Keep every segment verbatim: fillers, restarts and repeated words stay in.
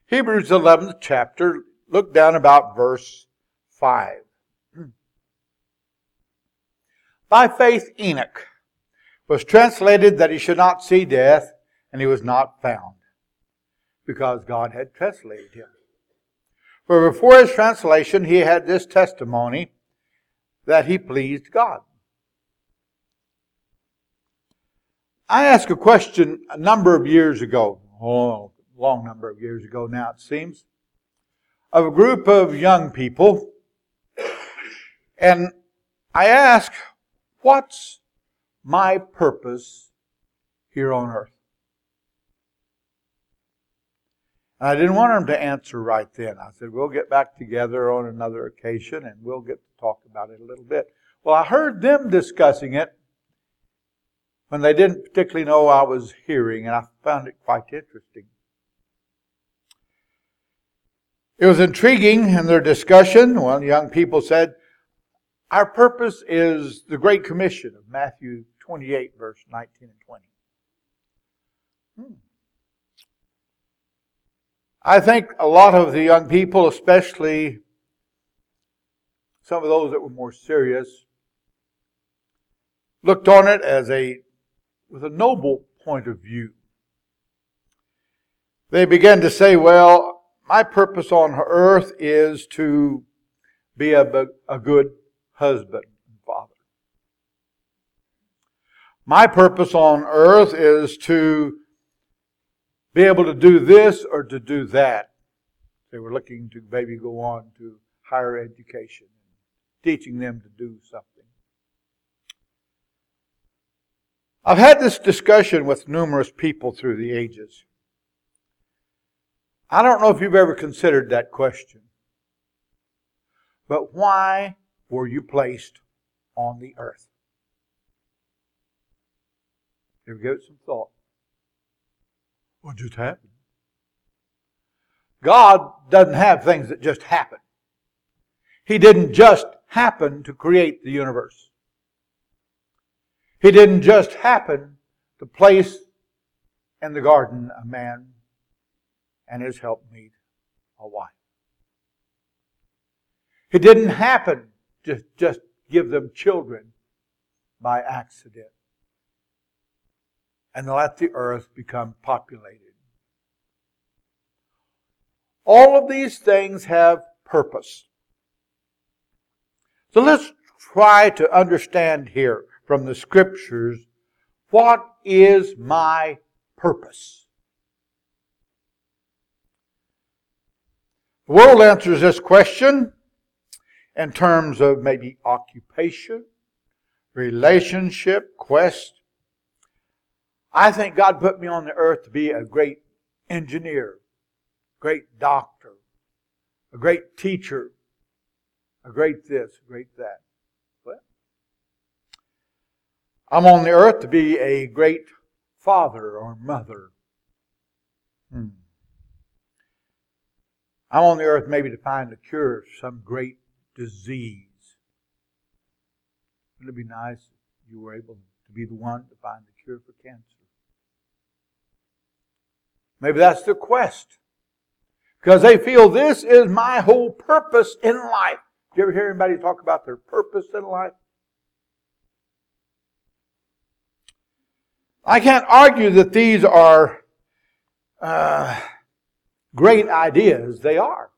Hebrews eleventh chapter, look down about verse five. By faith Enoch was translated that he should not see death, and he was not found, because God had translated him. For before his translation he had this testimony, that he pleased God. I asked a question a number of years ago, oh, a long number of years ago now it seems, of a group of young people. And I asked, what's my purpose here on earth? And I didn't want them to answer right then. I said, we'll get back together on another occasion and we'll get to talk about it a little bit. Well, I heard them discussing it when they didn't particularly know I was hearing, and I found it quite interesting. It was intriguing in their discussion. One of the young people said, our purpose is the Great Commission of Matthew twenty-eight, verse nineteen and twenty. Hmm. I think a lot of the young people, especially some of those that were more serious, looked on it as a with a noble point of view. They began to say, well, my purpose on earth is to be a, a good husband and father. My purpose on earth is to be able to do this or to do that. They were looking to maybe go on to higher education, teaching them to do something. I've had this discussion with numerous people through the ages. I don't know if you've ever considered that question. But why were you placed on the earth? Ever give it some thought? What just happened? God doesn't have things that just happen. He didn't just happen to create the universe. He didn't just happen to place in the garden a man and his helpmeet, a wife. He didn't happen to just give them children by accident and let the earth become populated. All of these things have purpose. So let's try to understand here from the Scriptures, what is my purpose? The world answers this question in terms of maybe occupation, relationship, quest. I think God put me on the earth to be a great engineer, great doctor, a great teacher, a great this, a great that. Well, I'm on the earth to be a great father or mother. Hmm. I'm on the earth maybe to find a cure for some great disease. Wouldn't it be nice if you were able to be the one to find the cure for cancer? Maybe that's their quest. Because they feel this is my whole purpose in life. Do you ever hear anybody talk about their purpose in life? I can't argue that these are uh, great ideas. They are.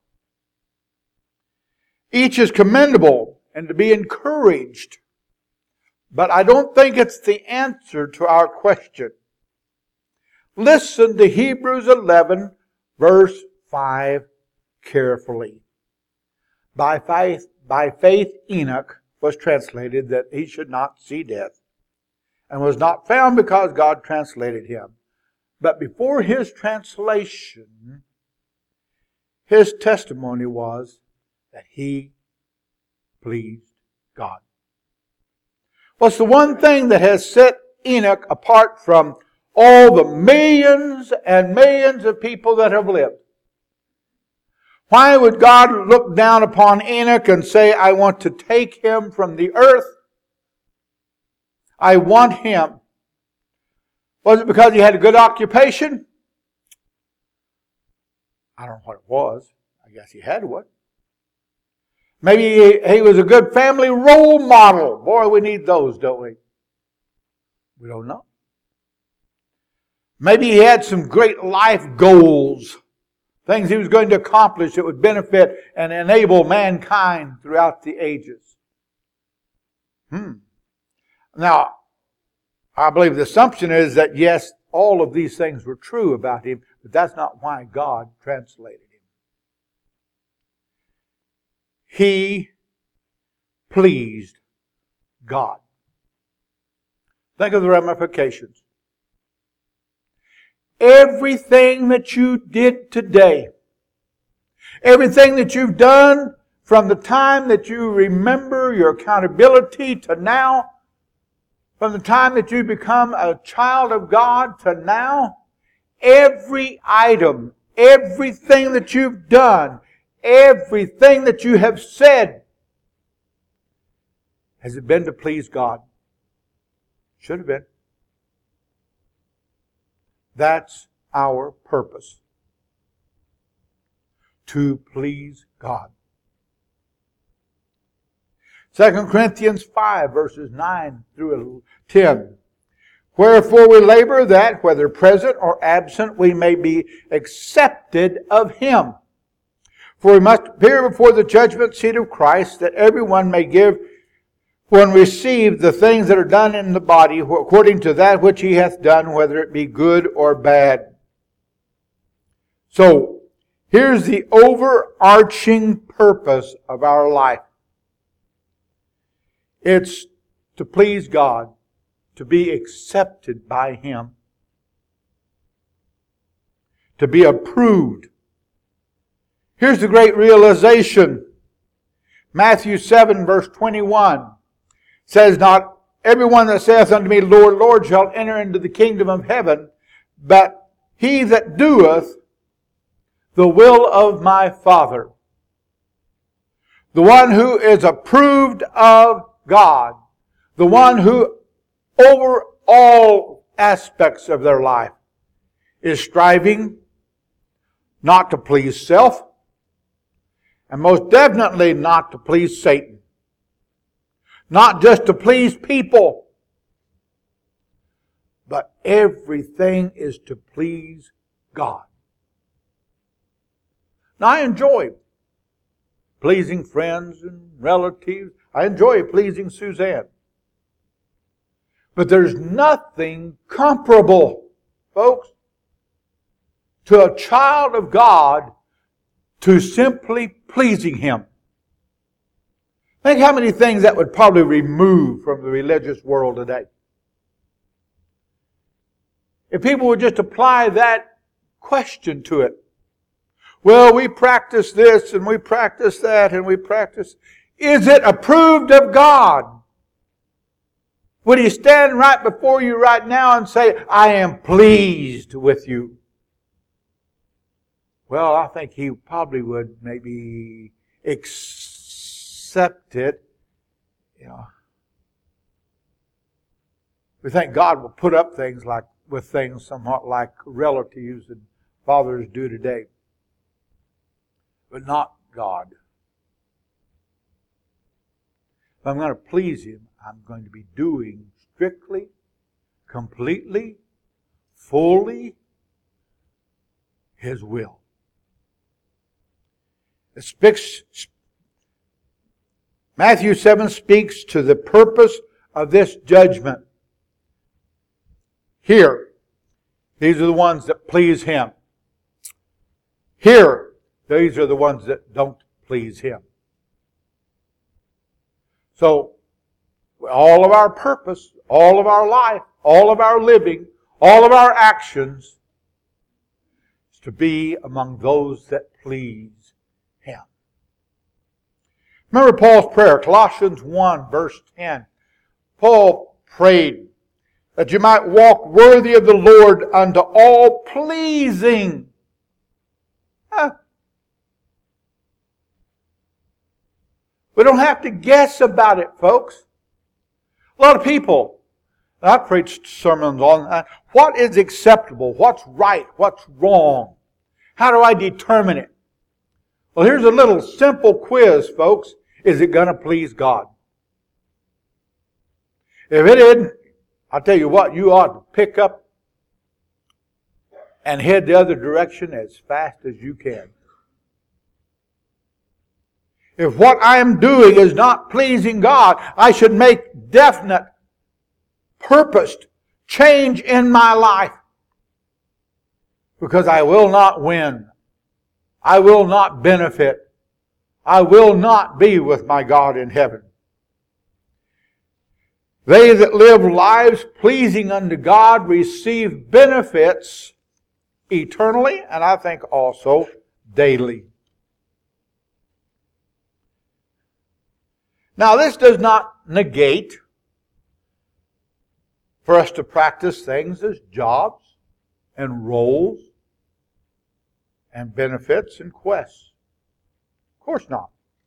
Each is commendable and to be encouraged. But I don't think it's the answer to our question. Listen to Hebrews eleven, verse five carefully. By faith, by faith Enoch was translated that he should not see death, and was not found because God translated him. But before his translation, his testimony was that he pleased God. What's the one thing that has set Enoch apart from all the millions and millions of people that have lived? Why would God look down upon Enoch and say, I want to take him from the earth? I want him. Was it because he had a good occupation? I don't know what it was. I guess he had one. Maybe he, he was a good family role model. Boy, we need those, don't we? We don't know. Maybe he had some great life goals. Things he was going to accomplish that would benefit and enable mankind throughout the ages. Hmm. Now, I believe the assumption is that yes, all of these things were true about him, but that's not why God translated him. He pleased God. Think of the ramifications. Everything that you did today, everything that you've done from the time that you remember your accountability to now, from the time that you become a child of God to now, every item, everything that you've done, everything that you have said, has it been to please God? Should have been. That's our purpose. To please God. Second Corinthians five, verses nine through ten. Wherefore we labor that, whether present or absent, we may be accepted of Him. For we must appear before the judgment seat of Christ, that everyone may give when received the things that are done in the body, according to that which he hath done, whether it be good or bad. So, here's the overarching purpose of our life. It's to please God, to be accepted by Him, to be approved. Here's the great realization. Matthew seven, verse twenty-one. Says, not everyone that saith unto me, Lord, Lord, shall enter into the kingdom of heaven, but he that doeth the will of my Father. The one who is approved of God. The one who, over all aspects of their life, is striving not to please self, and most definitely not to please Satan. Not just to please people, but everything is to please God. Now I enjoy pleasing friends and relatives. I enjoy pleasing Suzanne. But there's nothing comparable, folks, to a child of God to simply pleasing Him. Think how many things that would probably remove from the religious world today. If people would just apply that question to it. Well, we practice this and we practice that and we practice. Is it approved of God? Would He stand right before you right now and say, I am pleased with you? Well, I think He probably would maybe accept accept it, you know. We think God will put up things like with things somewhat like relatives and fathers do today, but not God. If I'm going to please Him, I'm going to be doing strictly, completely, fully His will. It speaks. Matthew seven speaks to the purpose of this judgment. Here, these are the ones that please Him. Here, these are the ones that don't please Him. So, all of our purpose, all of our life, all of our living, all of our actions is to be among those that please Him. Remember Paul's prayer, Colossians one, verse ten. Paul prayed that you might walk worthy of the Lord unto all pleasing. Huh? We don't have to guess about it, folks. A lot of people, I've preached sermons on that. What is acceptable? What's right? What's wrong? How do I determine it? Well, here's a little simple quiz, folks. Is it going to please God? If it isn't, I'll tell you what, you ought to pick up and head the other direction as fast as you can. If what I am doing is not pleasing God, I should make definite, purposed change in my life. Because I will not win. I will not benefit. I will not be with my God in heaven. They that live lives pleasing unto God receive benefits eternally, and I think also daily. Now, this does not negate for us to practice things as jobs and roles and benefits and quests. Of course not.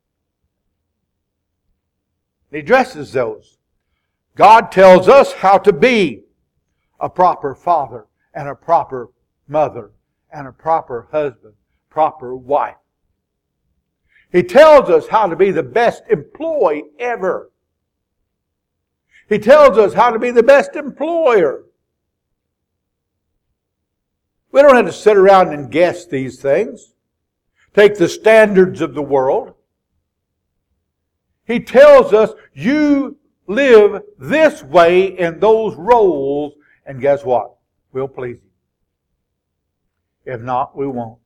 He addresses those. God tells us how to be a proper father and a proper mother and a proper husband, proper wife. He tells us how to be the best employee ever. He tells us how to be the best employer. We don't have to sit around and guess these things. Take the standards of the world. He tells us, you live this way in those roles, and guess what? We'll please Him. If not, we won't.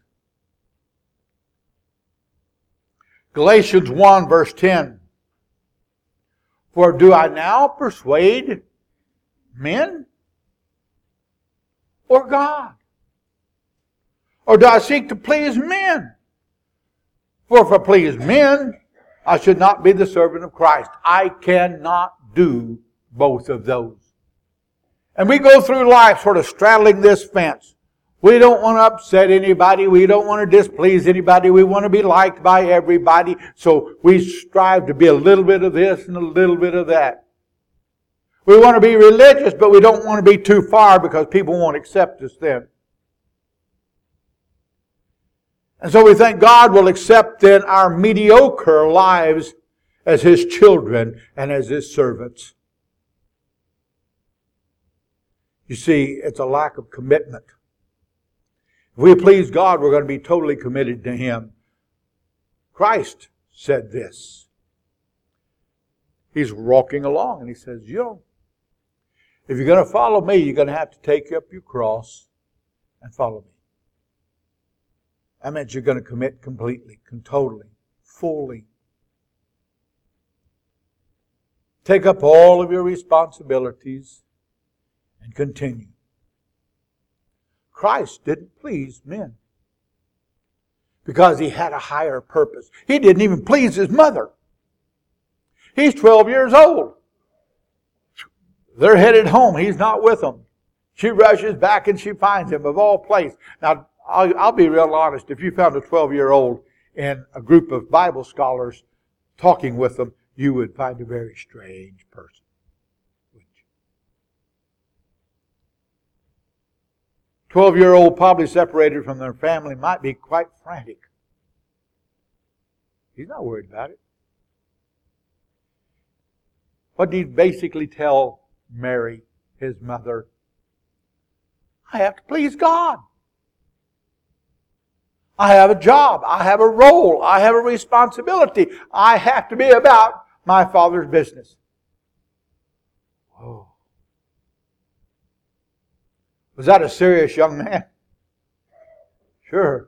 Galatians one verse ten. For do I now persuade men or God? Or do I seek to please men? For if I please men, I should not be the servant of Christ. I cannot do both of those. And we go through life sort of straddling this fence. We don't want to upset anybody. We don't want to displease anybody. We want to be liked by everybody. So we strive to be a little bit of this and a little bit of that. We want to be religious, but we don't want to be too far because people won't accept us then. And so we think God will accept then our mediocre lives as His children and as His servants. You see, it's a lack of commitment. If we please God, we're going to be totally committed to Him. Christ said this. He's walking along and He says, you know, if you're going to follow me, you're going to have to take up your cross and follow me. That means you're going to commit completely, totally, fully. Take up all of your responsibilities and continue. Christ didn't please men because He had a higher purpose. He didn't even please His mother. He's twelve years old. They're headed home. He's not with them. She rushes back and she finds Him of all places. Now, I'll, I'll be real honest. If you found a twelve-year-old in a group of Bible scholars talking with them, you would find a very strange person. twelve-year-old probably separated from their family might be quite frantic. He's not worried about it. What did He basically tell Mary, His mother? I have to please God. I have a job. I have a role. I have a responsibility. I have to be about my Father's business. Whoa. Was that a serious young man? Sure.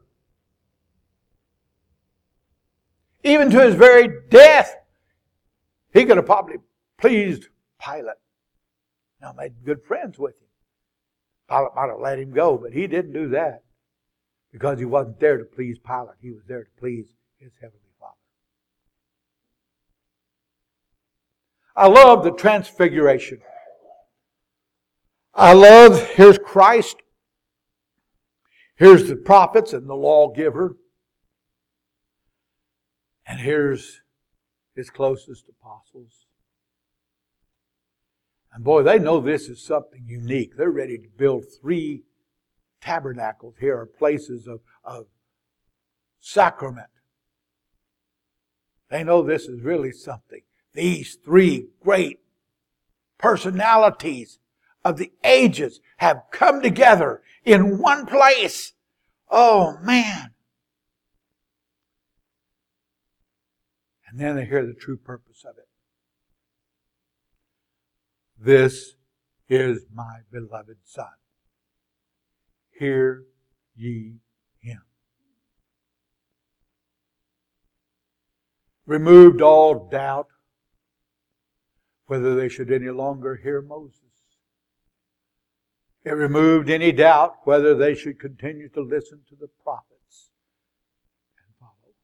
Even to his very death, he could have probably pleased Pilate. Now, made good friends with him. Pilate might have let him go, but he didn't do that because he wasn't there to please Pilate. He was there to please his Heavenly Father. I love the transfiguration. I love, here's Christ. Here's the prophets and the lawgiver. And here's His closest apostles. And boy, they know this is something unique. They're ready to build three tabernacles here, or places of, of sacrament. They know this is really something. These three great personalities of the ages have come together in one place. Oh, man. And then they hear the true purpose of it. This is my beloved Son. Hear ye him. Removed all doubt whether they should any longer hear Moses. It removed any doubt whether they should continue to listen to the prophets and follow.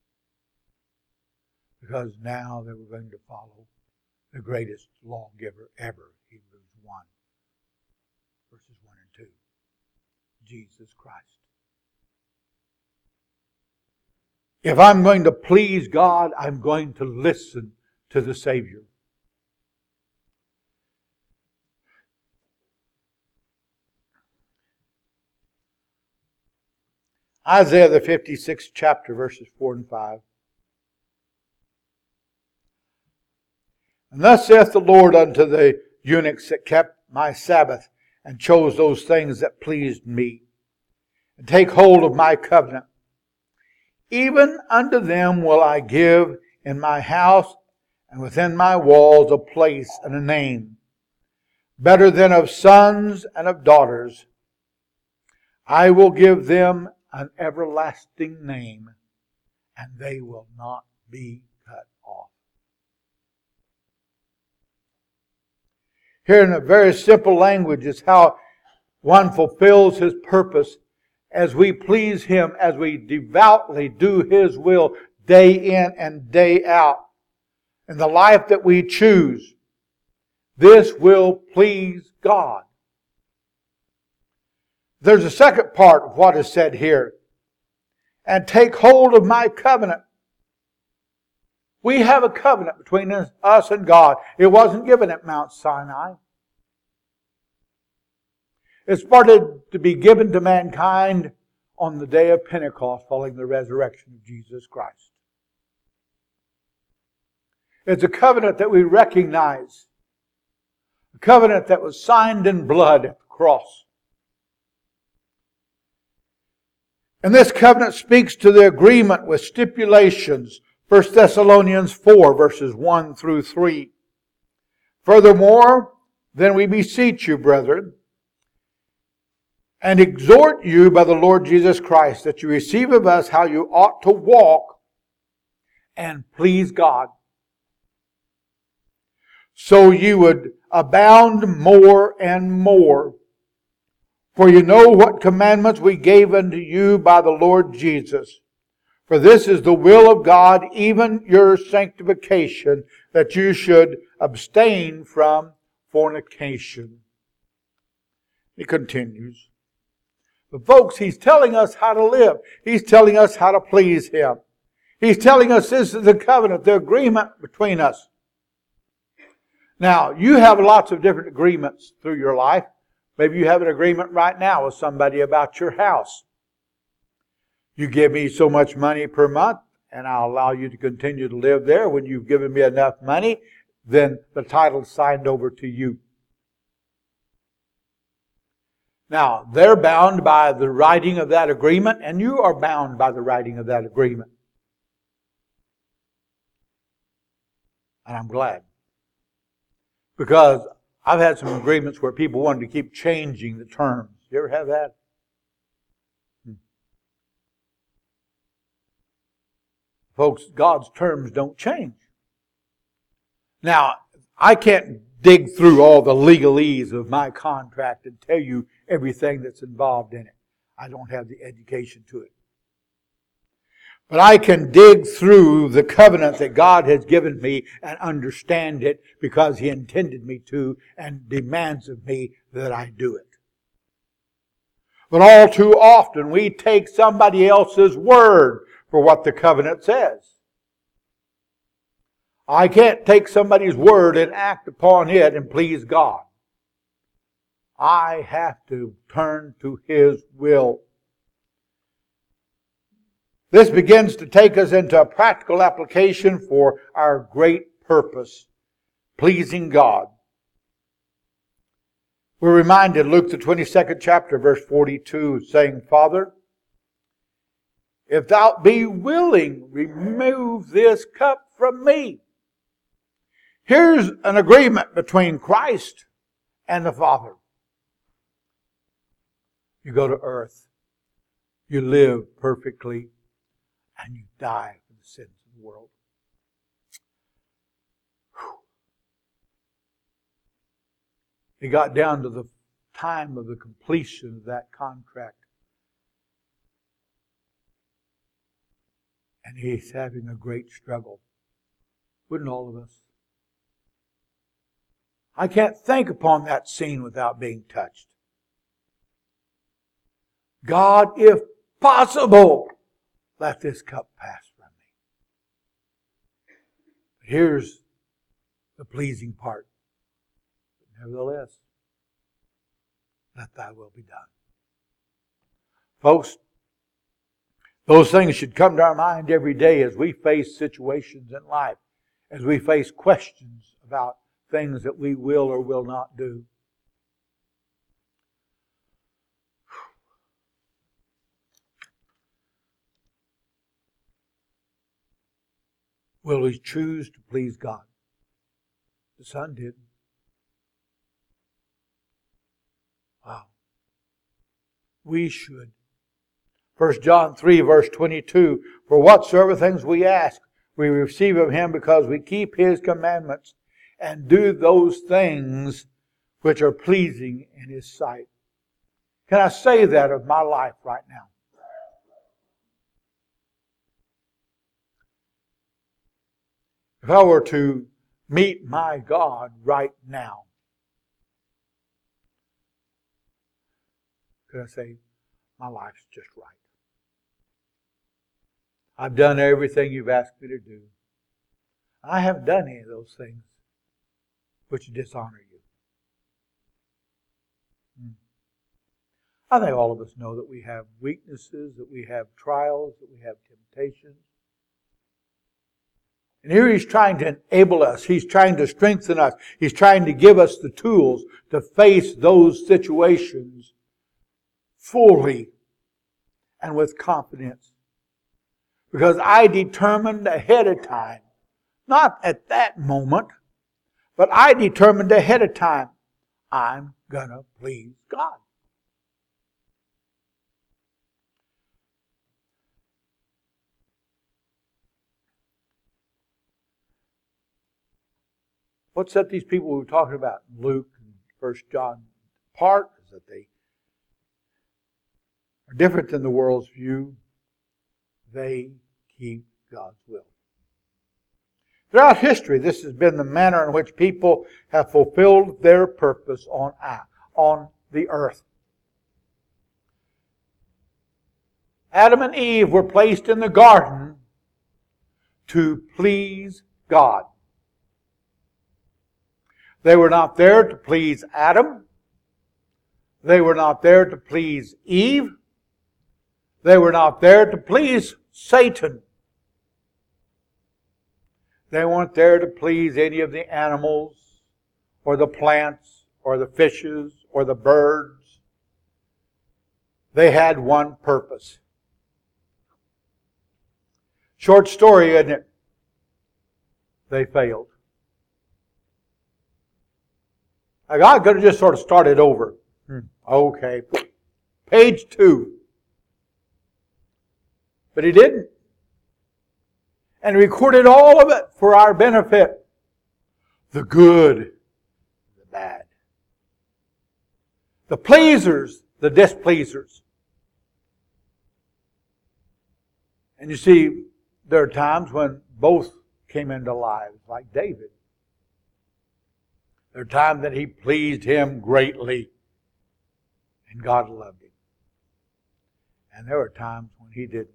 Because now they were going to follow the greatest lawgiver ever, Hebrews one, verses one and two, Jesus Christ. If I'm going to please God, I'm going to listen to the Savior. Isaiah the fifty-sixth chapter, verses four and five. And thus saith the Lord unto the eunuchs that kept my Sabbath, and chose those things that pleased me, and take hold of my covenant. Even unto them will I give in my house and within my walls a place and a name, better than of sons and of daughters. I will give them an everlasting name, and they will not be cut off. Here in a very simple language is how one fulfills his purpose as we please Him, as we devoutly do His will day in and day out. In the life that we choose, this will please God. There's a second part of what is said here. And take hold of my covenant. We have a covenant between us and God. It wasn't given at Mount Sinai. It started to be given to mankind on the day of Pentecost following the resurrection of Jesus Christ. It's a covenant that we recognize. A covenant that was signed in blood at the cross. And this covenant speaks to the agreement with stipulations. First Thessalonians four, verses one through three. Furthermore, then we beseech you, brethren, and exhort you by the Lord Jesus Christ, that you receive of us how you ought to walk and please God, so you would abound more and more. For you know what commandments we gave unto you by the Lord Jesus. For this is the will of God, even your sanctification, that you should abstain from fornication. He continues. But folks, He's telling us how to live. He's telling us how to please Him. He's telling us this is the covenant, the agreement between us. Now, you have lots of different agreements through your life. Maybe you have an agreement right now with somebody about your house. You give me so much money per month, and I'll allow you to continue to live there. When you've given me enough money, then the title's signed over to you. Now, they're bound by the writing of that agreement, and you are bound by the writing of that agreement. And I'm glad. Because I've had some agreements where people wanted to keep changing the terms. You ever have that? Hmm. Folks, God's terms don't change. Now, I can't dig through all the legalese of my contract and tell you everything that's involved in it. I don't have the education to it. But I can dig through the covenant that God has given me and understand it because He intended me to and demands of me that I do it. But all too often we take somebody else's word for what the covenant says. I can't take somebody's word and act upon it and please God. I have to turn to His will. This begins to take us into a practical application for our great purpose, pleasing God. We're reminded, Luke the twenty-second chapter, verse forty-two, saying, Father, if thou be willing, remove this cup from me. Here's an agreement between Christ and the Father. You go to earth, you live perfectly, and you die for the sins of the world. He got down to the time of the completion of that contract. And he's having a great struggle. Wouldn't all of us? I can't think upon that scene without being touched. God, if possible, let this cup pass from me. Here's the pleasing part. Nevertheless, let thy will be done. Folks, those things should come to our mind every day as we face situations in life, as we face questions about things that we will or will not do. Will we choose to please God? The Son did. Wow. We should. First John three, verse twenty-two, for whatsoever things we ask, we receive of Him because we keep His commandments and do those things which are pleasing in His sight. Can I say that of my life right now? If I were to meet my God right now, could I say, my life's just right? I've done everything you've asked me to do. I haven't done any of those things which dishonor you. Hmm. I think all of us know that we have weaknesses, that we have trials, that we have temptations. And here He's trying to enable us. He's trying to strengthen us. He's trying to give us the tools to face those situations fully and with confidence. Because I determined ahead of time, not at that moment, but I determined ahead of time, I'm going to please God. What set these people we were talking about in Luke and First John apart is that they are different than the world's view. They keep God's will. Throughout history, this has been the manner in which people have fulfilled their purpose on, on the earth. Adam and Eve were placed in the garden to please God. They were not there to please Adam. They were not there to please Eve. They were not there to please Satan. They weren't there to please any of the animals or the plants or the fishes or the birds. They had one purpose. Short story, isn't it? They failed. Now God could have just sort of started over. Hmm. Okay. Page two. But He didn't. And recorded all of it for our benefit. The good, the bad. The pleasers, the displeasers. And you see, there are times when both came into lives, like David. There are times that he pleased Him greatly, and God loved him. And there were times when he didn't.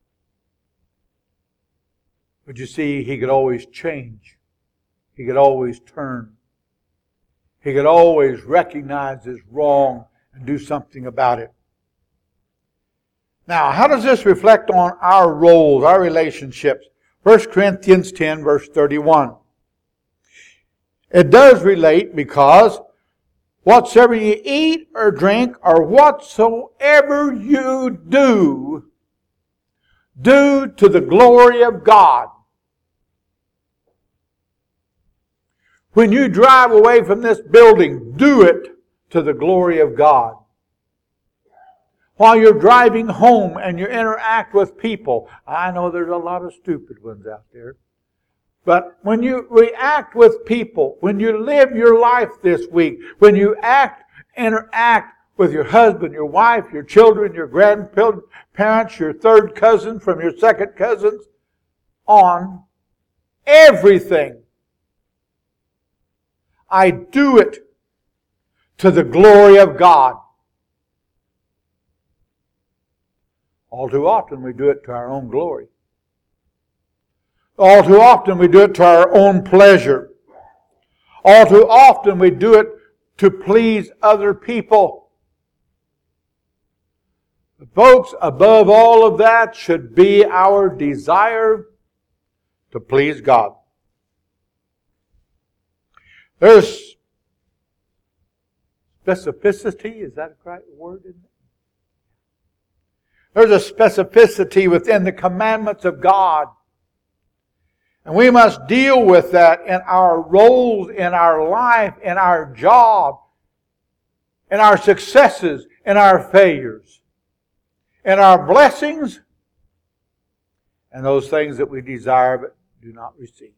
But you see, he could always change. He could always turn. He could always recognize his wrong and do something about it. Now, how does this reflect on our roles, our relationships? First Corinthians ten, verse thirty-one. It does relate because whatsoever you eat or drink or whatsoever you do, do to the glory of God. When you drive away from this building, do it to the glory of God. While you're driving home and you interact with people, I know there's a lot of stupid ones out there, but when you react with people, when you live your life this week, when you act, interact with your husband, your wife, your children, your grandparents, your third cousin from your second cousins, on everything, I do it to the glory of God. All too often we do it to our own glory. All too often we do it to our own pleasure. All too often we do it to please other people. But folks, above all of that should be our desire to please God. There's specificity, is that a right word? Isn't it? There's a specificity within the commandments of God. And we must deal with that in our roles, in our life, in our job, in our successes, in our failures, in our blessings, and those things that we desire but do not receive.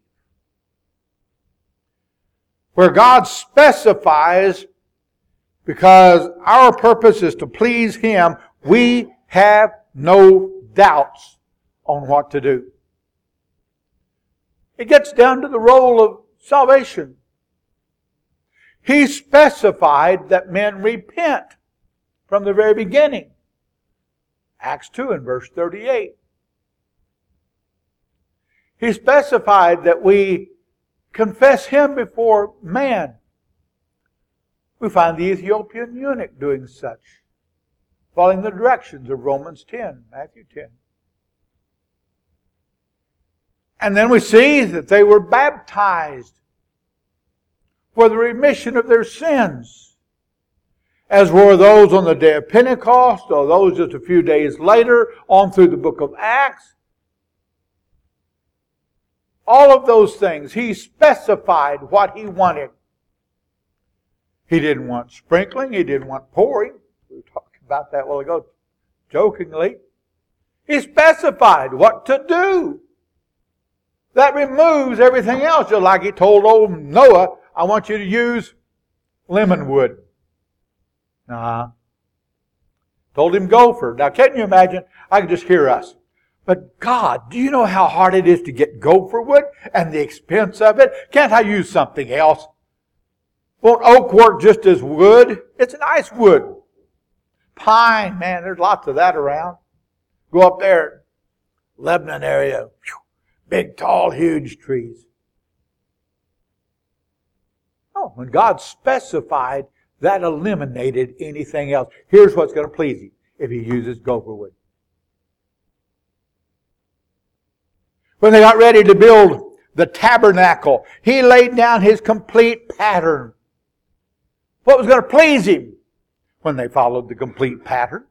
Where God specifies, because our purpose is to please Him, we have no doubts on what to do. It gets down to the role of salvation. He specified that men repent from the very beginning. Acts two and verse thirty-eight. He specified that we confess Him before man. We find the Ethiopian eunuch doing such, following the directions of Romans ten, Matthew ten. And then we see that they were baptized for the remission of their sins, as were those on the day of Pentecost, or those just a few days later, on through the book of Acts. All of those things, He specified what He wanted. He didn't want sprinkling. He didn't want pouring. We were talking about that a while ago, jokingly. He specified what to do. That removes everything else. Just like He told old Noah, I want you to use lemon wood. Nah. Told him gopher. Now, can't you imagine? I can just hear us. But God, do you know how hard it is to get gopher wood and the expense of it? Can't I use something else? Won't oak work just as wood? It's a nice wood. Pine, man, there's lots of that around. Go up there, Lebanon area. Whew, big, tall, huge trees. Oh, when God specified, that eliminated anything else. Here's what's going to please Him if He uses gopher wood. When they got ready to build the tabernacle, He laid down His complete pattern. What was going to please Him when they followed the complete pattern?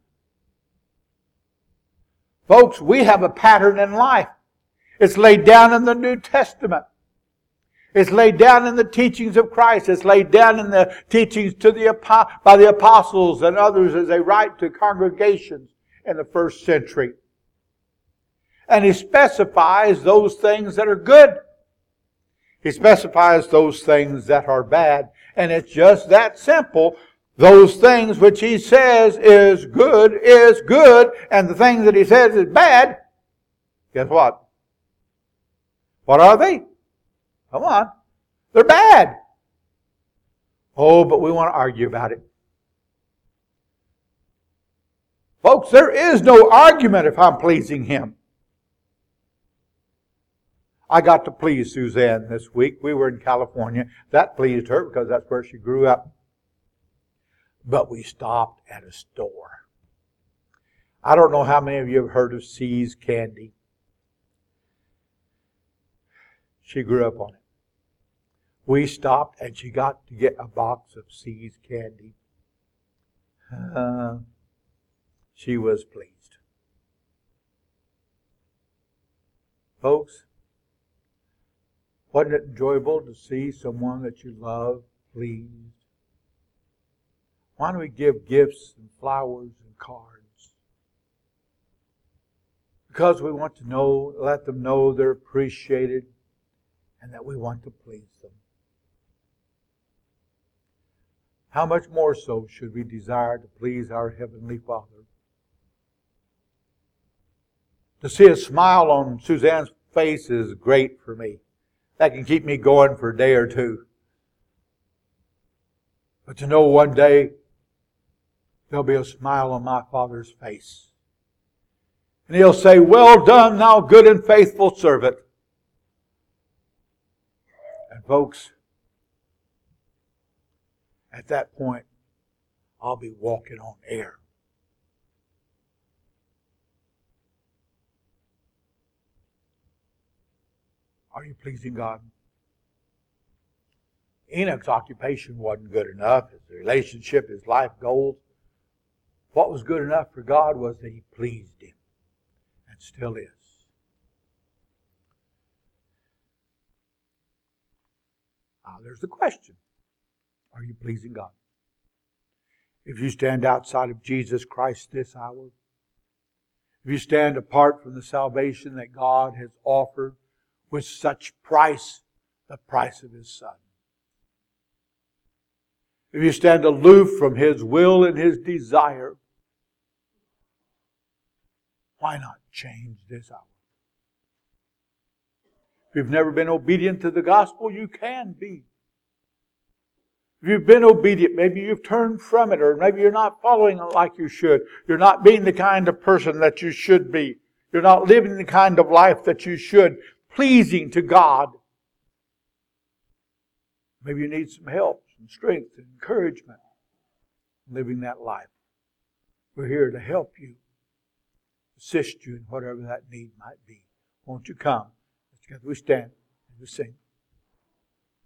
Folks, we have a pattern in life. It's laid down in the New Testament. It's laid down in the teachings of Christ. It's laid down in the teachings to the by the apostles and others as they write to congregations in the first century. And He specifies those things that are good. He specifies those things that are bad. And it's just that simple. Those things which He says is good is good. And the things that He says is bad, guess what? What are they? Come on. They're bad. Oh, but we want to argue about it. Folks, there is no argument if I'm pleasing Him. I got to please Suzanne this week. We were in California. That pleased her because that's where she grew up. But we stopped at a store. I don't know how many of you have heard of See's Candy. She grew up on it. We stopped and she got to get a box of See's Candy. Uh, she was pleased. Folks, wasn't it enjoyable to see someone that you love pleased? Why don't we give gifts and flowers and cards? Because we want to know, let them know they're appreciated and that we want to please them. How much more so should we desire to please our Heavenly Father? To see a smile on Suzanne's face is great for me. That can keep me going for a day or two. But to know one day there'll be a smile on my Father's face. And He'll say, "Well done, thou good and faithful servant." And folks, at that point, I'll be walking on air. Are you pleasing God? Enoch's occupation wasn't good enough. His relationship, his life goals. What was good enough for God was that he pleased Him. And still is. Now there's the question. Are you pleasing God? If you stand outside of Jesus Christ this hour, if you stand apart from the salvation that God has offered with such price, the price of His Son. If you stand aloof from His will and His desire, why not change this hour? If you've never been obedient to the gospel, you can be. If you've been obedient, maybe you've turned from it, or maybe you're not following it like you should. You're not being the kind of person that you should be. You're not living the kind of life that you should, pleasing to God. Maybe you need some help, some strength, and encouragement in living that life. We're here to help you, assist you in whatever that need might be. Won't you come? Together we stand and we sing.